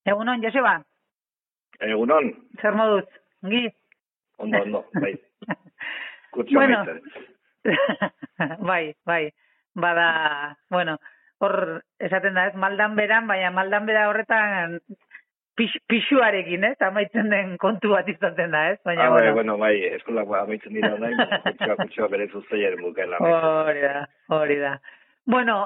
Egunon, Joseba? Egunon. Zer moduz? Ongi? Ondo, bai. Kutxo Bueno. maitzen. bai. Bada, bueno, hor esaten da ez, maldan beran, baina maldan bera horretan pixuarekin, ez? Amaitzen den kontu bat izaten da, ez? Baina, bai, eskolak amaitzen dira nahi, kutxoa bere zuzaiaren bukaela. Hori da. Bueno,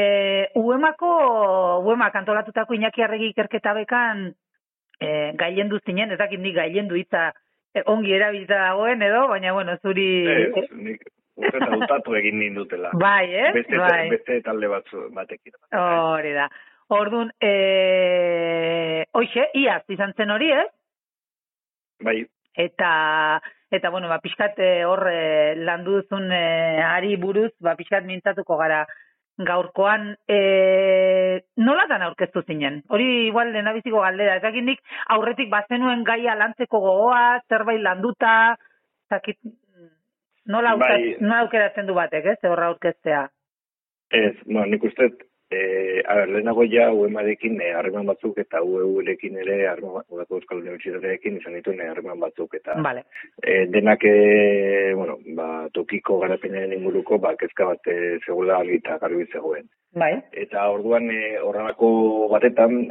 UEMak antolatutako Iñaki Arregi ikerketa bekan gailendu zinen, ez dakit nik gailendu hitza ongi erabilita dagoen edo, baina bueno, zuri... Nik urteta dutatu egin nindutela. Bai, ez? Beste talde batekin. Hori da. Orduan, hoxe, iaz izan zen hori, ez? Bai. Eta bueno, pixkat hor landu duzun ari buruz, pixkat mintzatuko gara gaurkoan. Nolatan aurkeztu zinen? Hori igual lehendabiziko galdera. Ez dakit nik aurretik bazenuen gaia lantzeko gogoa, zerbait landuta, zakit, nola aukeratzen du batek, ez? Horra aurkeztea. Ez, nik uste, lehenago ja UEMarekin harreman batzuk eta UEU-rekin ere Udako Euskal Unibertsitatearekin izan dituen harreman batzuk eta denak tokiko garapenaren inguruko kezka bat zegoela argi eta garbi zegoen. Bai. Eta orduan horrelako batetan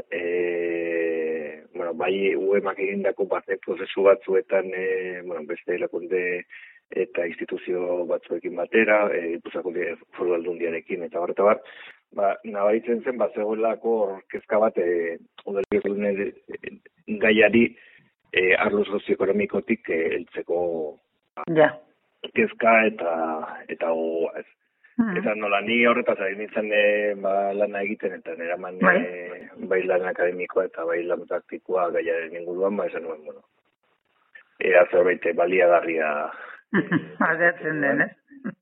bai UEMak egindako prozesu batzuetan beste erakunde eta instituzio batzuekin batera, Gipuzkoako Foru Aldundiarekin eta bar, nabaritzen zen zegoelako kezka bat udalerrien gaiari arlo sozioekonomikotik heltzeko kezka eta gogoa ez. Eta nola ni horretaz ari nintzen lana egiten eta neraman bai lan akademikoa eta bai lan praktikoa gaiaren inguruan, esan nuen, era zerbait baliagarria agertzen den, ez?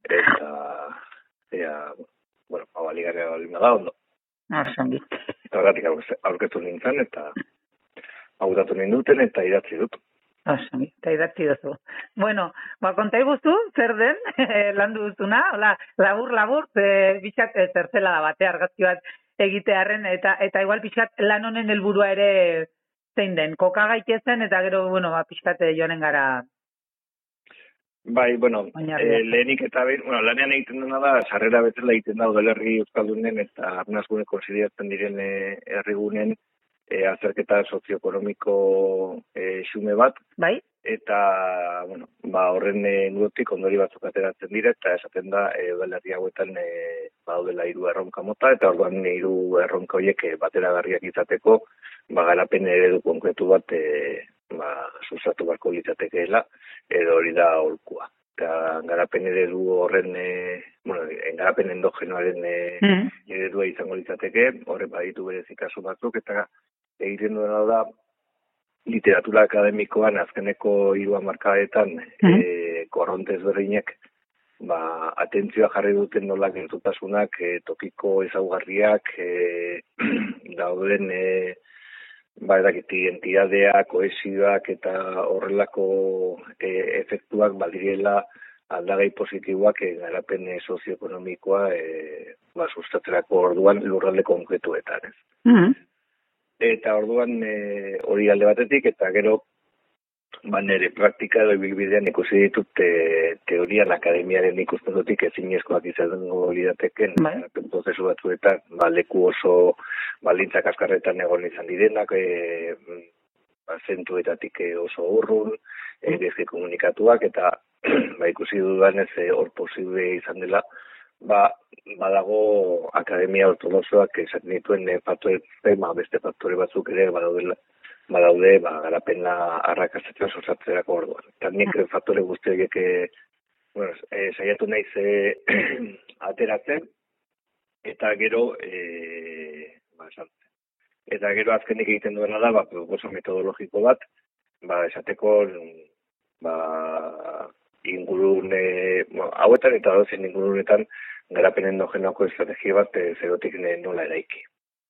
Eta, baliagarria balima da, ondo. Arsangi. Eta horretik aurketu nintzen eta hautatu ninduten eta idatzi dut. Arsangi, eta idatzi duzu. Bueno, konta iguzu, zer den, landu duzuna, hola, labur, bitxat zertzela da bate, argazki bat egitearren, eta igual bitxat lan honen helburua ere zein den, koka gaitezen, eta gero, bitxat joanen gara... Bai, lehenik eta lanean egiten dena da, sarrera betela egiten da udalerri euskaldunen eta arnazgune konsideratzen diren herrigunen azterketa sozioekonomiko xume bat. Bai. Eta, horren nudotik ondori batzuk ateratzen dira, eta esaten da udalerri hauetan daudela 3 erronka mota, eta orduan 3 erronka horiek bateragarriak izateko, garapen eredu konkretu bat sustatu barko litzatekeela, edo hori da aholkua. Eta garapen eredu horren, garapen endogenoaren eredua izango litzateke, horren baditu berezi kasu batzuk, eta egiten duena da, literatura akademikoan azkeneko 3 hamarkadetan korronte ezberdinek atentzioa jarri duten nola gertutasunak, tokiko ezaugarriak, dauden identidadeak, kohesioak eta horrelako efektuak badirela aldagai positiboak garapen sozioekonomikoa sustatzerako orduan lurralde konkretuetan. Eta orduan hori alde batetik, eta gero nire praktika edo ibilbidean ikusi ditut teorian akademiaren ikuspuntutik ezinezkoak izango lirateken prozesu batzuetan, leku oso baldintzak azkarretan egon izan direnak, zentuetatik oso urrun, gezke komunikatuak, eta ikusi dudanez hor posible izan dela, badago akademia ortodoxoak esaten dituen beste faktore batzuk ere badaude garapena arrakastatzen sustatzerako orduan. Eta nik faktore guztiak saiatu naiz ateratzen, eta gero eta gero azkenik egiten duena da proposa metodologiko bat, esateko ingurune, hauetan eta dozen ingurunetan garapen endogenoako estrategia bat zerotik nola eraiki.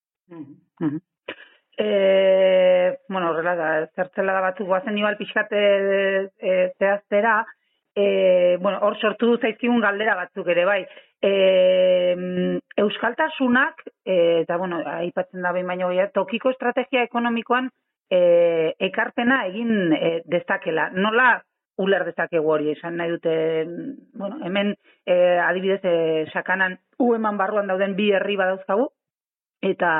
Horrela da, zertzela da batzuk guazen igual pixkate zehaztera, hor sortu zaizkigun galdera batzuk ere, bai. euskaltasunak, eta bueno, aipatzen da behin baino gehiago, tokiko estrategia ekonomikoan ekarpena egin dezakela. Nola uler dezakegu hori, esan nahi dute, bueno, hemen adibidez sakanan eman barruan dauden bi herri badauzkagu, eta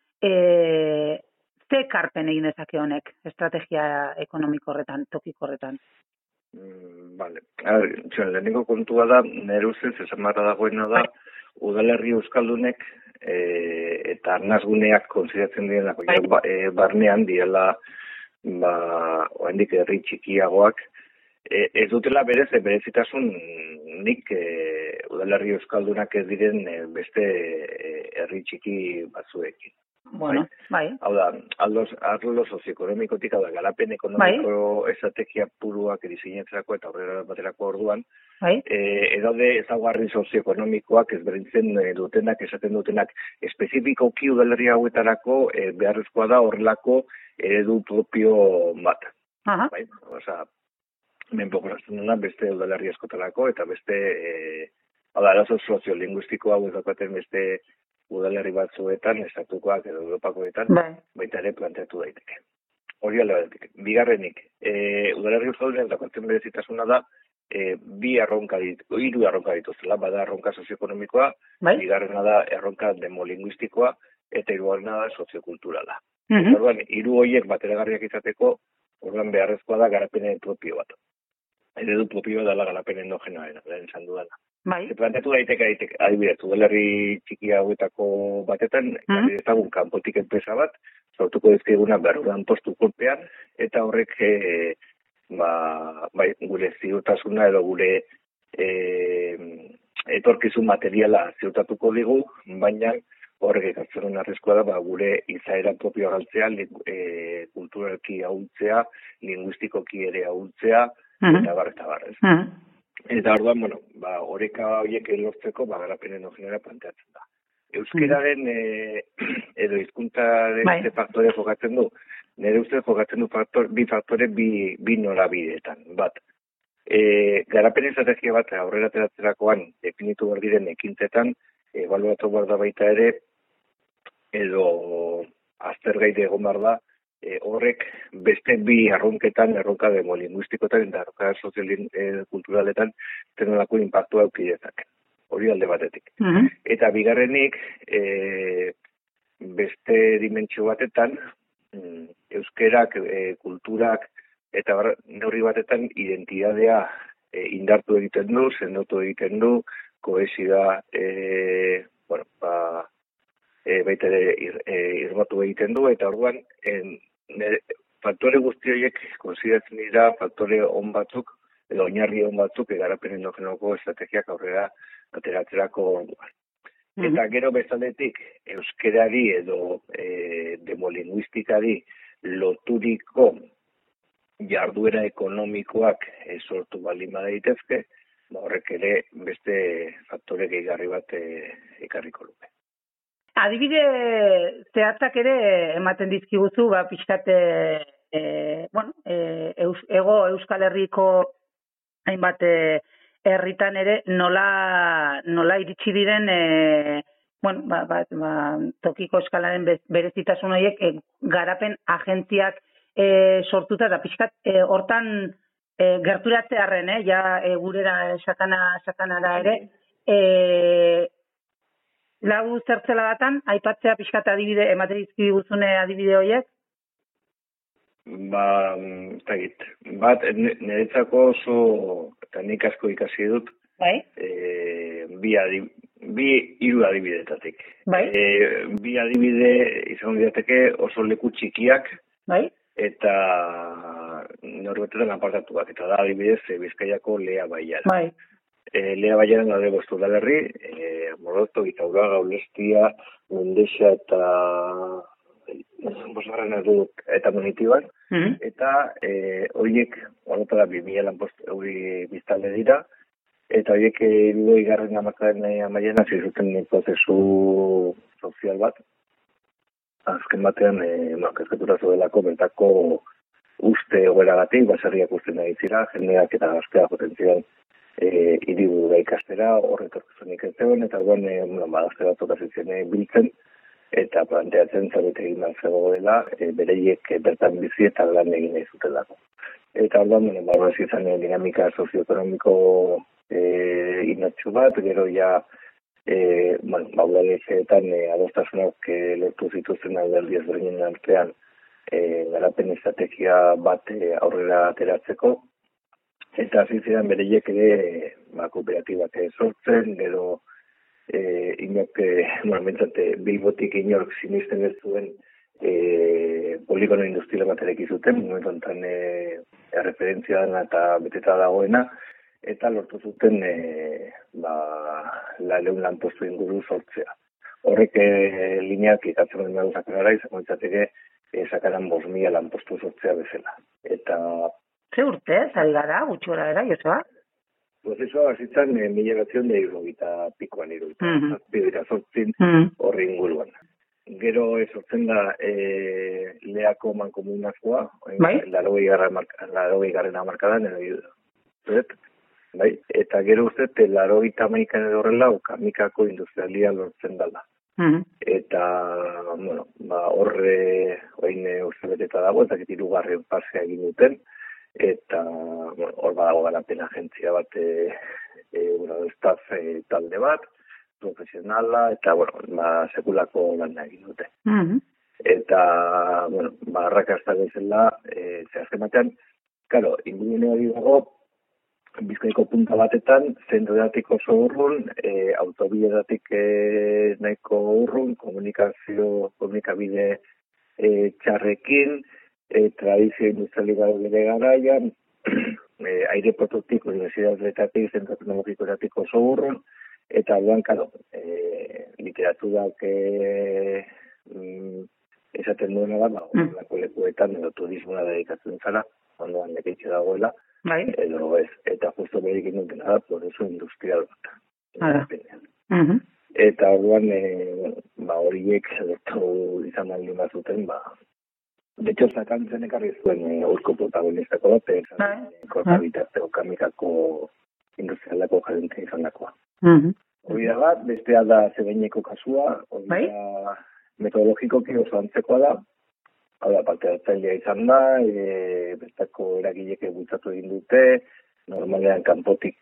ze ekarpen egin dezake honek estrategia ekonomiko horretan, tokiko horretan? Vale. Lehenengo kontua da, nire ustez, esan barra dagoena da, udalerri euskaldunek eta arnazguneak konsideratzen direnak barnean direla oraindik herri txikiagoak ez dutela berezitasun nik udalerri euskaldunak ez diren beste herri txiki batzuekin. Bueno, bai. Hau da, arlo sozioekonomikotik, hau da, garapen ekonomiko estrategia puruak edizinetzerako eta horrela baterako orduan, edaude ezaugarri sozioekonomikoak ezberdintzen dutenak, esaten dutenak, espezifikoki udalerri hauetarako beharrezkoa da horrelako eredu propio bat. Bai, oza, menpokorazten dena beste udalerri askotarako eta beste, hau da, arazo soziolinguistikoa hau ez daukaten beste udalerri batzuetan, estatukoak edo Europakoetan, baita ere planteatu daiteke. Hori alde batetik. Bigarrenik, udalerri euskaldunek daukaten berezitasuna da, hiru erronka dituzela, bada erronka sozioekonomikoa, bigarrena da erronka demolinguistikoa, eta hirugarrena da soziokulturala. Orduan, hiru horiek bateragarriak izateko, orduan beharrezkoa da garapen propio bat. Eredu propio dela garapen endogenoarena, lehen esan dudana. Planteatu daiteke, adibidez, udalerri txiki hauetako batetan, ezagun kanpotik enpresa bat, sortuko dizkiguna berrudan postu kolpean, eta horrek gure ziurtasuna edo gure etorkizun materiala ziurtatuko digu, baina horrek ekartzen arriskua da gure izaera propioa galtzea, kulturalki ahultzea, linguistikoki ere ahultzea, eta bar, ez. Eta orduan, oreka horiek lortzeko garapen endogenera planteatzen da. Euskeraren edo hizkuntzaren ze faktore jokatzen du, nire ustez jokatzen du bi faktore bi norabideetan. Bat, garapen estrategia bat aurrera ateratzerakoan definitu behar diren ekintzetan, ebaluatu behar da baita ere, edo aztergaide egon behar da, horrek beste bi erronketan, erronka demolinguistikoetan eta erronka soziokulturaletan zenolako inpaktua eukidezak. Hori alde batetik. Eta bigarrenik, beste dimentsio batetan, euskerak, kulturak, eta neurri batetan identidadea indartu egiten du, sendotu egiten du, kohesioa, baita irmatu egiten du, eta orduan, faktore guzti horiek konsideratzen dira faktore on batzuk, edo oinarri on batzuk, garapen endogenoko estrategiak aurrera ateratzerako orduan. Eta gero bezaletik, euskerari edo demolinguistikari loturiko jarduera ekonomikoak sortu baldin badaitezke, horrek ere beste faktore gehigarri bat ekarriko luke. Adibide zehatzak ere ematen dizkiguzu, pixkat, ego Euskal Herriko hainbat herritan ere nola iritsi diren, tokiko eskalaren berezitasun horiek garapen agentziak sortuta, eta pixkat hortan gerturatzearren, gurera sakanara ere, lau zertzela datan, aipatzea pixkat adibide, ematen dizkiguzune adibide horiek? Bat, niretzako oso, eta nik asko ikasi dut, hiru adibidetatik. Bi adibide izan diateke oso leku txikiak, eta norbetetan apartatuak, eta da adibidez Bizkaiako Lea Baiara. Lea Baiaran daude bostu udalerri, Moroto, Itaura, Gaulestia, Mendexa eta Munitiban, eta horiek horretara 2000 lanpostu biztanle dira, eta horiek 20. hamarkadaren amaieran hasi zuten prozesu sozial bat. Azken batean, kezkatura zuelako bertako uste egoeragatik, baserriak usten nahi zira, jendeak eta gaztea joten ziren hiriburu ikastera, horretorkuzunik ez zegoen, eta orduan, gazte batzuk azitzen biltzen, eta planteatzen egin behar zegoela, bereiek bertan bizi eta lan egin nahi zutelako. Eta orduan, horrez izan dinamika sozioekonomiko inatxu bat, gero ja, udaletxeetan adostasunak lortu zituzten alderdi ezberdinen artean garapen estrategia bat aurrera ateratzeko, eta hasi ziren bereiek ere kooperatibak sortzen, gero inok, Bilbotik inork sinisten ez zuen poligono industrial bat ereki zuten, momentu enten referentzia dena eta beteta dagoena, eta lortu zuten lareun lanpostu inguru sortzea. Horrek lineak ikatzen duen gauzak gara, izango izateke sakaran 5.000 lanpostu sortzea bezala. Eta Ze urte, zari gara, gutxi gara era, Joseba? Prozesua bazitzen 1970 pikoan irudita sortzin horri inguruan. Gero sortzen da Leako mankomunazkoa, bai? 80. hamarkadan, bai? Eta gero uste, 80an edo horrela, Kamikako industrialia lortzen dela. Eta, horre uste beteta dago, eta hirugarren pasea egin duten, eta hor badago garapen agentzia bat, staff talde bat, profesionala, eta sekulako lan egin dute. Eta, arrakasta bezala, zehazken batean, karo, ingurune hori dago, Bizkaiko punta batetan, zentrodatik oso urrun, autobidedatik nahiko urrun, komunikabide txarrekin, tradizio industrialik bere garaian, aireportutik, universidadetatik, zentro teknologikoetatik oso urrun, eta orduan, karo, literaturak esaten duena da, lako lekuetan edo turismoa dedikatzen zara, ondoan nekitxe dagoela, edo ez, eta justo berekin dutena da, prozesu industrial bat. Eta orduan, horiek zertu izan baldin bat zuten, betxo zakantzen ekarri zuen urko protagonistako bat, kortabitarteko Kamikako industrialako gerente izan dakoa. Hori da bat, bestea da Zebeineko kasua, hori da metodologikoki oso antzekoa da, hau da, parte hartzailea izan da, bertako eragilek bultzatu egin dute, normalean kanpotik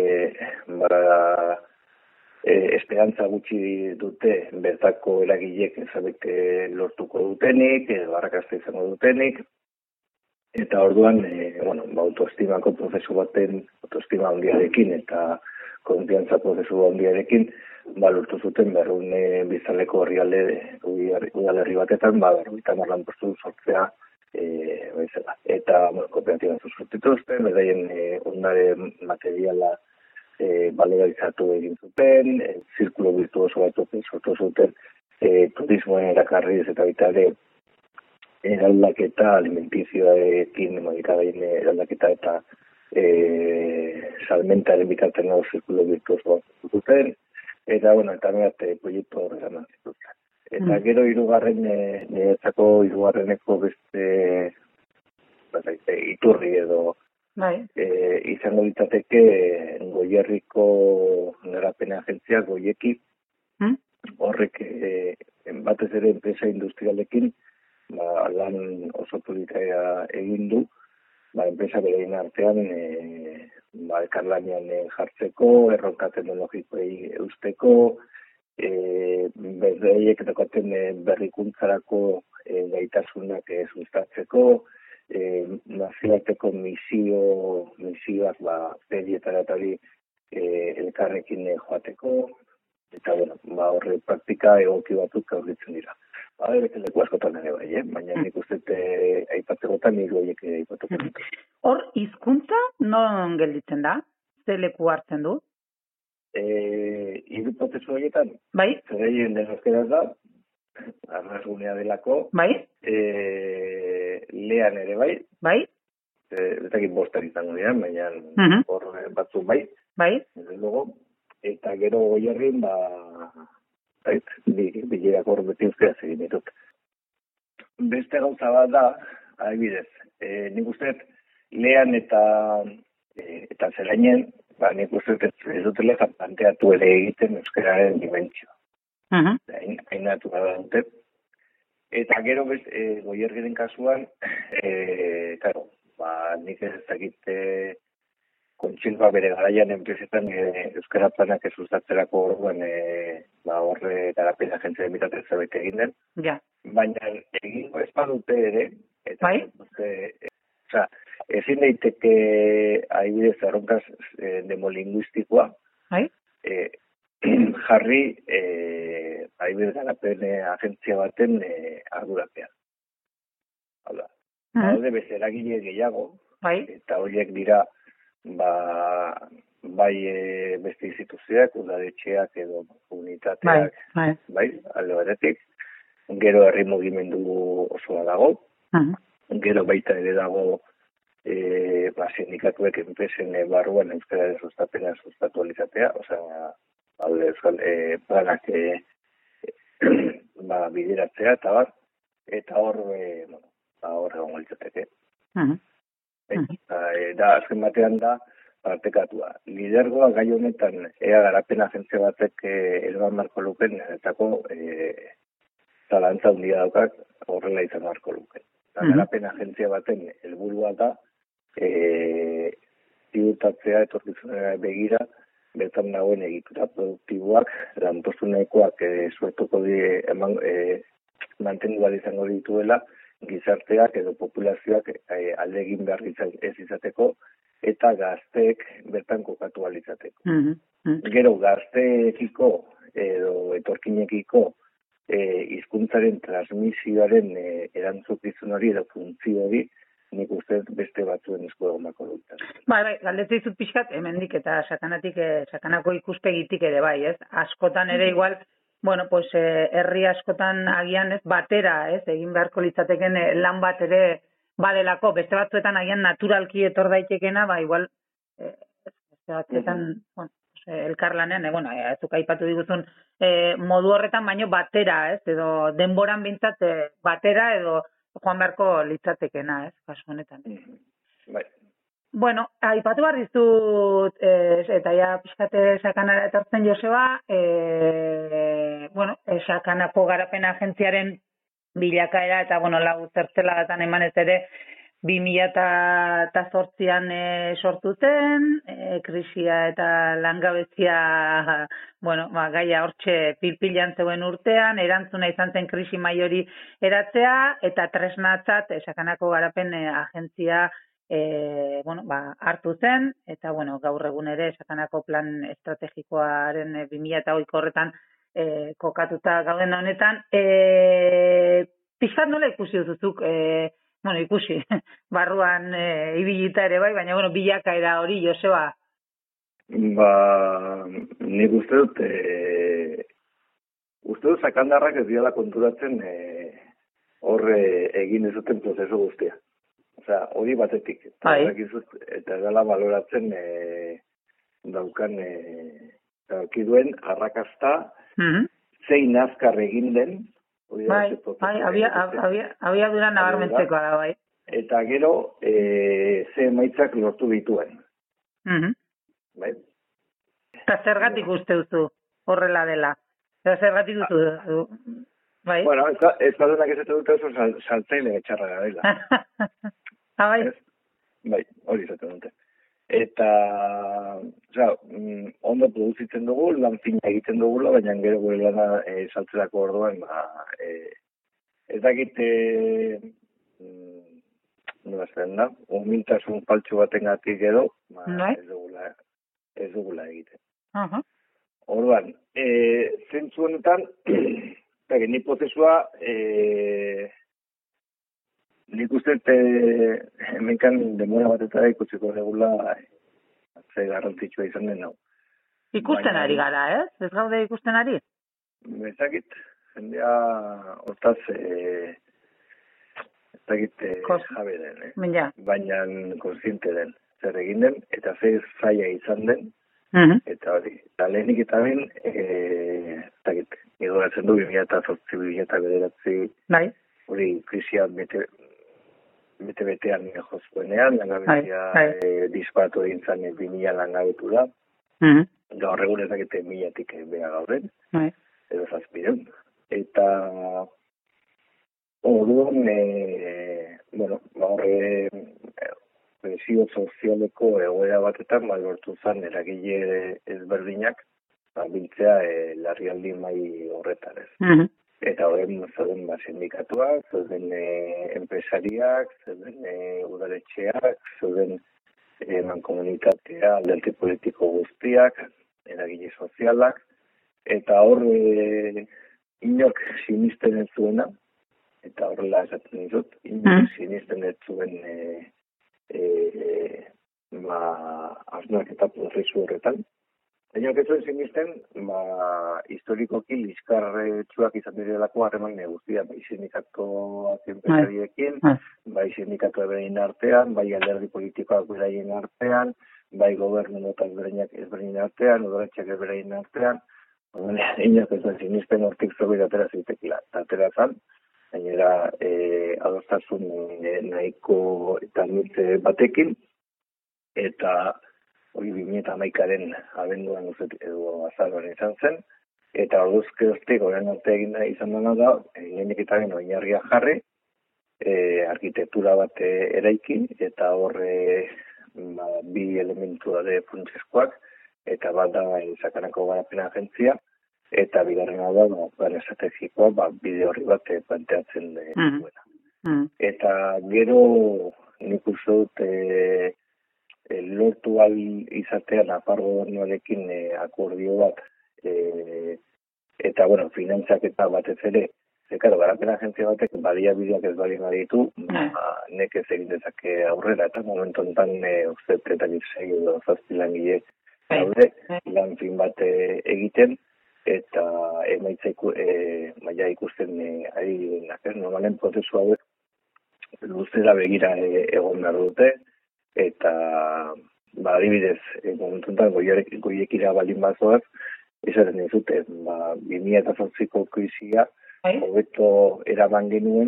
esperantza gutxi dute bertako eragilek ezabek lortuko dutenik, arrakasta izango dutenik, eta orduan, autoestimako prozesu baten, autoestima handiarekin eta konfiantza prozesu handiarekin, lortu zuten berrun bizaleko udalerri batetan, berruita marlan postu sortzea bezala. Eta kooperatiba sortituzten, beraien ondare materiala balorizatu egin zuten, zirkulo virtuoso bat sortu zuten, turismoen erakarriz eta baita ere eraldaketa alimentizioekin, monikadain eraldaketa eta salmentaren bitarten nago zirkulo virtuoso bat zuten, eta, eta negat proiektu horretan zituzten. Eta gero hirugarreneko beste iturri edo izango ditzateke Goierriko garapen agentzia Goieki, horrek batez ere enpresa industrialekin lan oso politika egin du, enpresa berein artean elkarlanean jartzeko, erronka teknologikoei eusteko, berreiek dagoaten berrikuntzarako gaitasunak sustatzeko, nazioarteko misioak perietara eta hori elkarrekin joateko, eta horre praktika egoki batzuk aurritzen dira. Leku askotan ere bai, baina nik uste aipatzegotan hiru horiek aipatuko dut. Hor, hizkuntza non gelditzen da? Ze leku hartzen du? Hiru prozesu horietan? Bai. Zereien denozkeraz da, arrazgunea delako. Bai. Lean ere bai. Bai. Betakit bostan izango dira, baina hor batzuk bai. Bai. Eta gero Goierrin, bilerak hor beti euskera egin ditut. Beste gauza bat da, adibidez, nik uste Lean eta Zerainen, nik uste ez dutela planteatu ere egiten euskararen dimentsio. Hain natura dute. Eta gero Goierriren kasuan, claro, nik ez dakit Kontxilba bere garaian enpresetan euskara planak ez sustatzerako orduan horre garapena agentzia bitartez zerbait egin den. Ja. Baina egingo ez badute ere, eta ezin daiteke adibidez erronkaz demolinguistikoa jarri adibidez garapen agentzia baten ardurapean. Hala, daude beste eragile gehiago, eta horiek dira bai beste instituzioak, udaletxeak edo komunitateak, bai, alde batetik. Gero herri mugimendu osoa dago, gero baita ere dago sindikatuek enpresen barruan euskararen sustapena sustatu alizatea, planak bideratzea eta bar, eta hor egon litzateke. Da azken batean da partekatua. Lidergoa gai honetan ea garapen agentzia batek eraman marko luken, etako zalantza handia daukak horrela izan marko luken. Garapen agentzia baten helburua da ziurtatzea etorkizunera begira bertan dagoen egitura produktiboak, lanpostunekoak suertuko mantendu ahal izango dituela, gizarteak edo populazioak alde egin behar ez izateko, eta gazteek bertan kokatu ahal izateko. Gero gazteekiko edo etorkinekiko hizkuntzaren transmisioaren erantzukizun hori edo funtzio hori nik uste beste batzuen esku egomako dut. Bai, galdetzen dizut pixkat, hemendik eta sakanako ikuspegitik ere bai, ez? Askotan ere igual, bueno, pues herri askotan agian ez batera, ez? Egin beharko litzateken lan bat ere badelako, beste batzuetan agian naturalki etor daitekena, igual beste batzuetan, bueno, elkarlanean, zuk aipatu diguzun modu horretan, baino batera, ez? Edo denboran bintzat batera edo joan beharko litzatekena, ez? Kasu honetan. Bai. Bueno, aipatu behar dizut, eta ja pixkate sakanara etortzen Joseba, sakanako garapen agentziaren bilakaera, eta lau zertzelagatan emanez ere, 2008an sortu zen, krisia eta langabezia, gaia hortxe pilpilan zeuen urtean, erantzuna izan zen krisi maiori eratzea, eta tresnatzat sakanako garapen agentzia hartu zen, eta gaur egun ere sakanako plan estrategikoaren 2008 horretan kokatuta gauden honetan. Pixkat nola ikusi duzuzuk, ikusi, barruan ibilita ere bai, baina bilakaera hori, Joseba? Nik uste dut sakandarrak ez diala konturatzen horre egin dezuten prozesu guztia. Hori batetik, eta dela baloratzen daukiduen arrakasta, zein azkar egin den, abiadura nabarmentzekoa da, bai. Eta gero, ze emaitzak lortu dituen. Eta zergatik uste duzu horrela dela? Eta zergatik duzu? Bueno, ez badunak ez dute oso saltzaile etxarra dela. Bai? Bai, hori zaten dute. Eta, ondo produzitzen dugu, lan fina egiten dugula, baina gero gure lana saltzerako orduan, ez dakit, nola zen da, humiltasun faltsu baten gatik edo, ez dugula egiten. Orduan, zentzu honetan, ni prozesua, nik uste hemenkan demora batetara ikutziko regula ze garrantzitsua izan den hau. Ikusten ari gara, ez? Ez gaude ikusten ari? Ezakit, jendea hortaz ezakit jabe den, baina konsiente den, zer egin den, eta ze zaila izan den, eta hori, eta lehenik eta ben, ezakit, egoratzen du 2008-2009, hori krisia bete-betean jozkoenean, langabezia disparatu egin zan 2000 langabetu da, Gaur egun ez dakite 1000-tik bera gauden, Bai. edo 700. Eta orduan, presio sozialeko egoera batetan, lortu zen eragile ezberdinak, biltzea larrialdi mai horretan ez. Eta horren zeuden sindikatuak, zeuden enpresariak, zeuden udaletxeak, zeuden mankomunitatea, alderdi politiko guztiak, eragile sozialak, eta hor inok sinisten ez zuena, eta horrela esaten dizut, inok sinisten ez zuen asmoak eta prozesu horretan. Inok ez zuen sinisten, historikoki liskarretsuak izan direlako harreman guztia, bai sindikatuak enpresariekin, bai sindikatu beraien artean, bai alderdi politikoak beraien artean, bai gobernu nota ezberdinen artean, udaletxeak beraien artean. Inok ez zuen sinisten hortik zerbait atera zitekila. Atera zan, gainera adostasun nahiko eta nitze batekin, eta hori 2011aren abenduan edo azaroan izan zen, eta orduzkeroztik orain arte egin izan dena da, lehenik eta gero oinarria jarri, arkitektura bat eraikin, eta horre bi elementu da funtsezkoak, eta bat da sakanako garapena agentzia, eta bigarrena da plan estrategikoa bide horri bat planteatzen duena. Eta gero nik uste dut lortu al izatea Nafar gobernuarekin akordio bat, eta finantzak eta batez ere, garapen agentzia batek baliabideak ez bali baditu, nekez egin dezake aurrera, eta momentu honetan uste eta gizai edo 7 langile daude, lan fin bat egiten, eta emaitza ikusten ari direnak. Normalen prozesu hauek luzera begira egon behar dute, eta adibidez, momentu honetan goiekira baldin bazoaz, esaten dizute, 2008ko krisia, hobeto eraman genuen,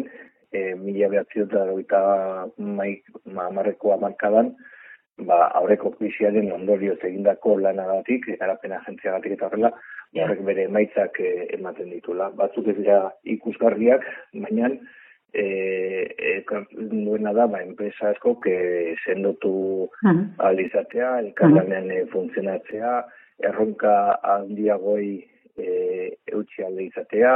1990ko hamarkadan, aurreko krisiaren ondorioz egindako lanagatik, garapen agentziagatik eta horrela, horrek bere emaitzak ematen ditula. Batzuk ez dira ikusgarriak, baina duena da, enpresa askok sendotu alizatea, elkarlanean funtzionatzea, erronka handiagoi eutxi alde izatea,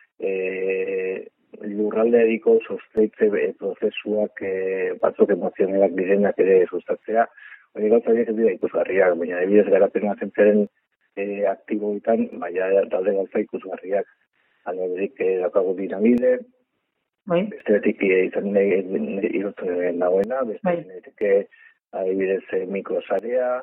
lurraldeariko sostreitze prozesuak batzuk emozionalak direnak ere sustatzea. Hori gauza horiek ez dira ikusgarriak, baina ebidez garapen agentziaren aktiboetan, talde gauza ikusgarriak. Alderik daukagu dinamide, bestetik izan irutzen dagoena, bestetik adibidez mikrosarea,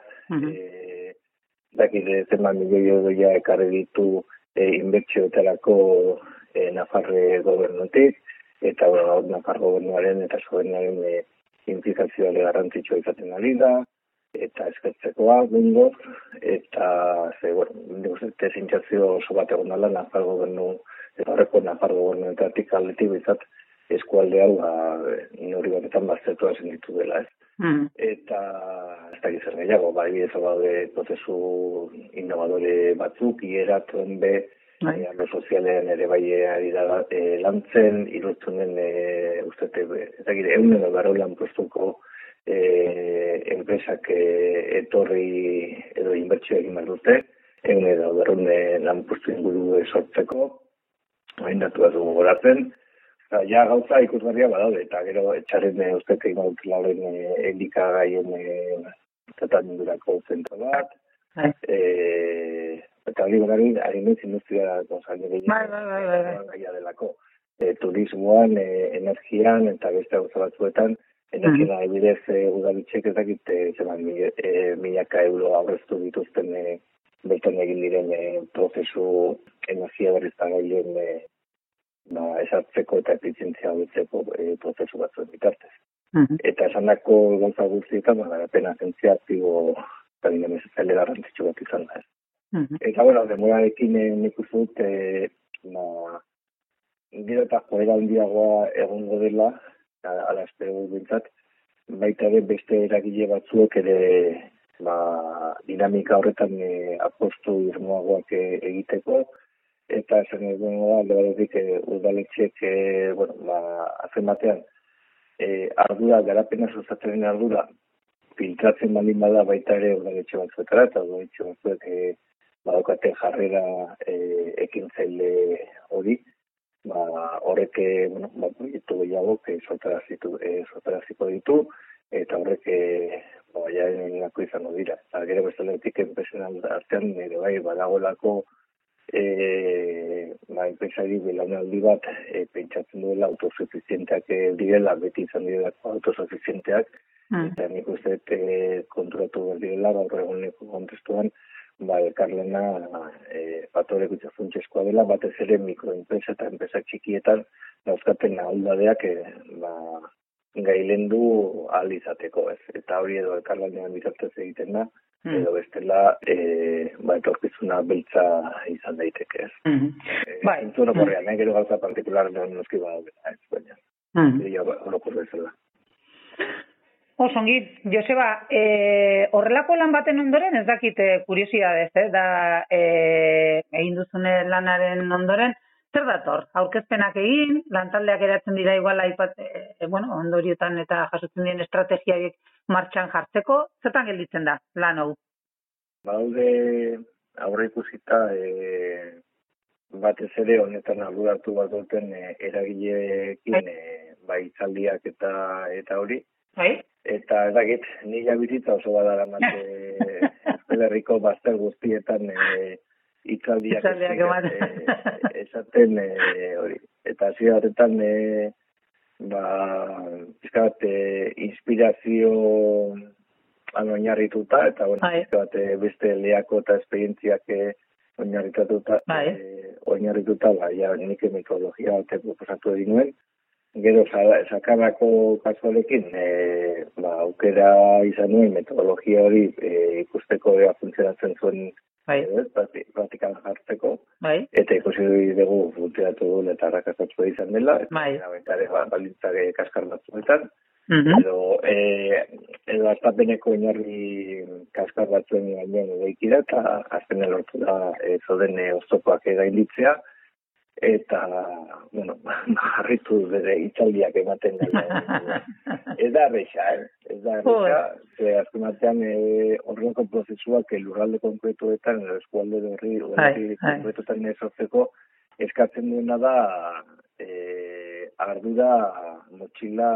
dakide zenbat milioi euroia ekarri ditu inbertsioetarako Nafarre gobernutik, eta Nafar gobernuaren eta soberanaren implikazioa garrantzitsua izaten ari da, eta eskertzekoa gungo, eta desintzazio oso bat egon dela Nafar gobernu, eta horreko Nafar gobernuetatik aldetik bizat eskualde hau nori batetan baztertua sentitu dela, ez? Eta ez da gizar gehiago, bidez daude prozesu innovadore batzuk, ieratuen arlo sozialean ere bai ari da lantzen, irutzen den, ustete, ez da gire, eunen edo lan postuko enpresak etorri edo inbertsio egin behar dute, eunen edo berrun lan postu inguru sortzeko, hain datu bat dugu goratzen. Ja gauza ikusgarria badaude, eta gero etxaren ustete egin dutela horren elikagaien tratamendurako zentro bat, eta hori berari alimentz industria gaia delako. Turismoan, energian eta beste gauza batzuetan, energian adibidez udalitxek ez dakit milaka euro aurreztu dituzten bertan egin diren prozesu energia berriztagailen esartzeko eta efizientzia hobetzeko prozesu batzuen bitartez. Eta esandako gauza guztietan, garapen agentzia aktibo eta dinamizatzaile garrantzitsu bat izan da. Eta, demorarekin nik uste dut, gero eta joera handiagoa egongo dela, ala espero bintzat, baita ere beste eragile batzuek ere dinamika horretan apostu irmoagoak egiteko, eta esan egun da, lebaretik udaletxek, azken batean, ardura, garapena sustatzenen ardura, filtratzen baldin bada baita ere udaletxe batzuetara, eta udaletxe batzuek badaukaten jarrera ekintzaile hori, horrek proiektu gehiagok sortaraziko ditu, eta horrek nako izango dira. Eta gero bestaletik enpresen artean ere bai badagoelako enpresari belaunaldi bat pentsatzen duela autosuficienteak direla, beti izan direlako autosuficienteak, eta nik uste konturatu behar direla, gaur eguneko kontestuan, elkarlana faktore gutxa funtsezkoa dela, batez ere mikroenpresa eta enpresa txikietan dauzkaten ahuldadeak gailendu ahal izateko, ez. Eta hori edo elkarlanean bitartez egiten da, edo bestela etorkizuna beltza izan daiteke, ez. Entzun okorrean, gero gauza partikular noski badaudela, ez, baina. Horokor bezala. Osongi, Joseba, horrelako lan baten ondoren, ez dakit kuriosidadez, da egin duzune lanaren ondoren, zer dator? Aurkezpenak egin, lantaldeak eratzen dira igual ondoriotan eta jasotzen diren estrategiak martxan jartzeko, zertan gelditzen da lan hau? Baude aurre ikusita batez ere honetan arduratu bat duten eragileekin hitzaldiak eta hori. Eta edakit, nila bizitza oso badara Euskal Herriko bazter guztietan hitzaldiak esaten hori. Eta hasi batetan pizkat inspirazio oinarrituta, eta beste lehiako eta esperientziak oinarrituta, nik metodologia batek proposatu egin nuen. Gero, sakarrako kasualekin, aukera izan nuen metodologia hori ikusteko funtzionatzen zuen praktikan jartzeko, eta ikusi dugu funtzionatu duen eta rakastatua izan dela, eta balintzare kaskar batzuetan, edo astapeneko oinarri kaskar batzuen gainean edaikira, eta azken lortu da zoden oztopoak gainditzea, eta, jarritu bere hitzaldiak ematen dela. Ez da erreixa, azken batean horrenko prozesuak lurralde konkretuetan, eskualde berri, konkretuetan sortzeko, eskatzen duena da ardura motxila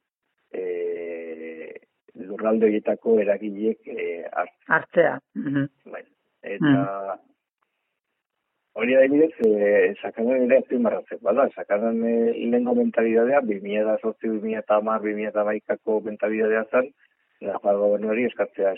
lurralde horietako eragileek hartzea. Eta hori adibidez, sakadan ere azpimarratzen, sakadan lehenko mentalidadea, 2008, 2010, 2011ko mentalidadea zen, Nafar gobernuari eskatzea.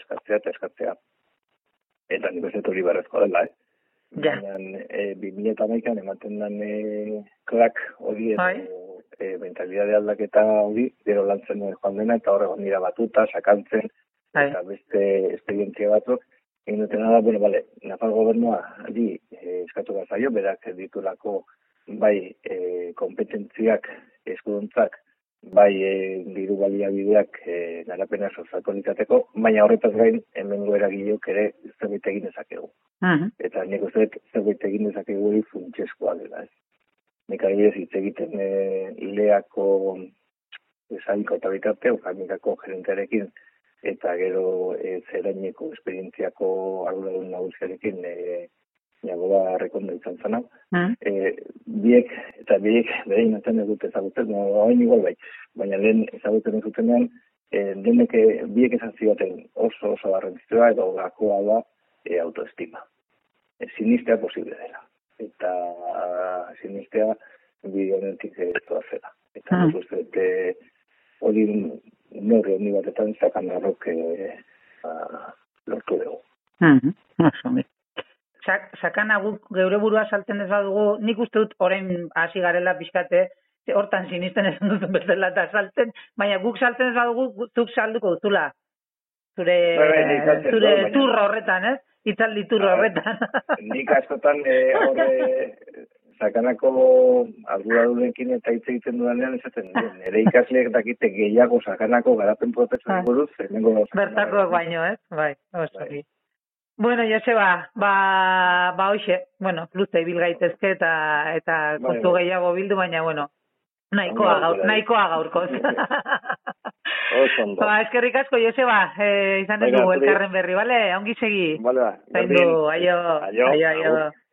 Eta nik ez hori barrezko dela, Baina 2011an ematen den krak hori mentalidadea aldaketa hori, gero lantzen joan dena, eta horregon dira batuta, sakantzen, eta beste esperientzia batzuk, egin dutena da, Nafar gobernua eskatu bat zaio, berak ditulako bai kompetentziak, eskuduntzak, bai diru baliabideak garapena sortzako izateko, baina horretaz gain hemengo eragileok ere zerbait egin dezakegu. Eta nik uste zerbait egin dezakegu hori funtsezkoa dela. Nik adibidez hitz egiten leako esaiko eta bitarteo, jamikako gerentearekin, eta gero zeraineko esperientziako arduradun nagusiarekin jagoa rekondo izan zena. Biek behin atzen ez dut ezagutzen, hain igual bai, baina lehen ezagutzen ez dutenean, denek biek esan zidaten oso garrantzitsua edo gakoa da autoestima. Sinistea posible dela. Eta sinistea bideonetik toa zela. Eta nik uste hori norri honi batetan sakan arrok lortu dugu. Sakana guk geure burua saltzen ez badugu, nik uste dut orain hasi garela pixkate, hortan sinisten esan duten bezala eta saltzen, baina guk saltzen ez badugu, zuk salduko duzula. Zure turro horretan, ez? Itzaldi turro horretan. Nik askotan sakanako arduradunekin eta hitz egiten dudanean esaten nire ikasleek dakite gehiago sakanako garapen prozesuari buruz, bertakoak baino, ez? Bai, osoki. Bueno, Joseba, hoxe, bueno, luze ibil gaitezke eta kontu gehiago bildu, baina, bueno, nahikoa gaurkoz. Oso ondo. Eskerrik asko, Joseba, izan ez dugu elkarren berri, bale? Ongi segi. Bale, zaindu, aio.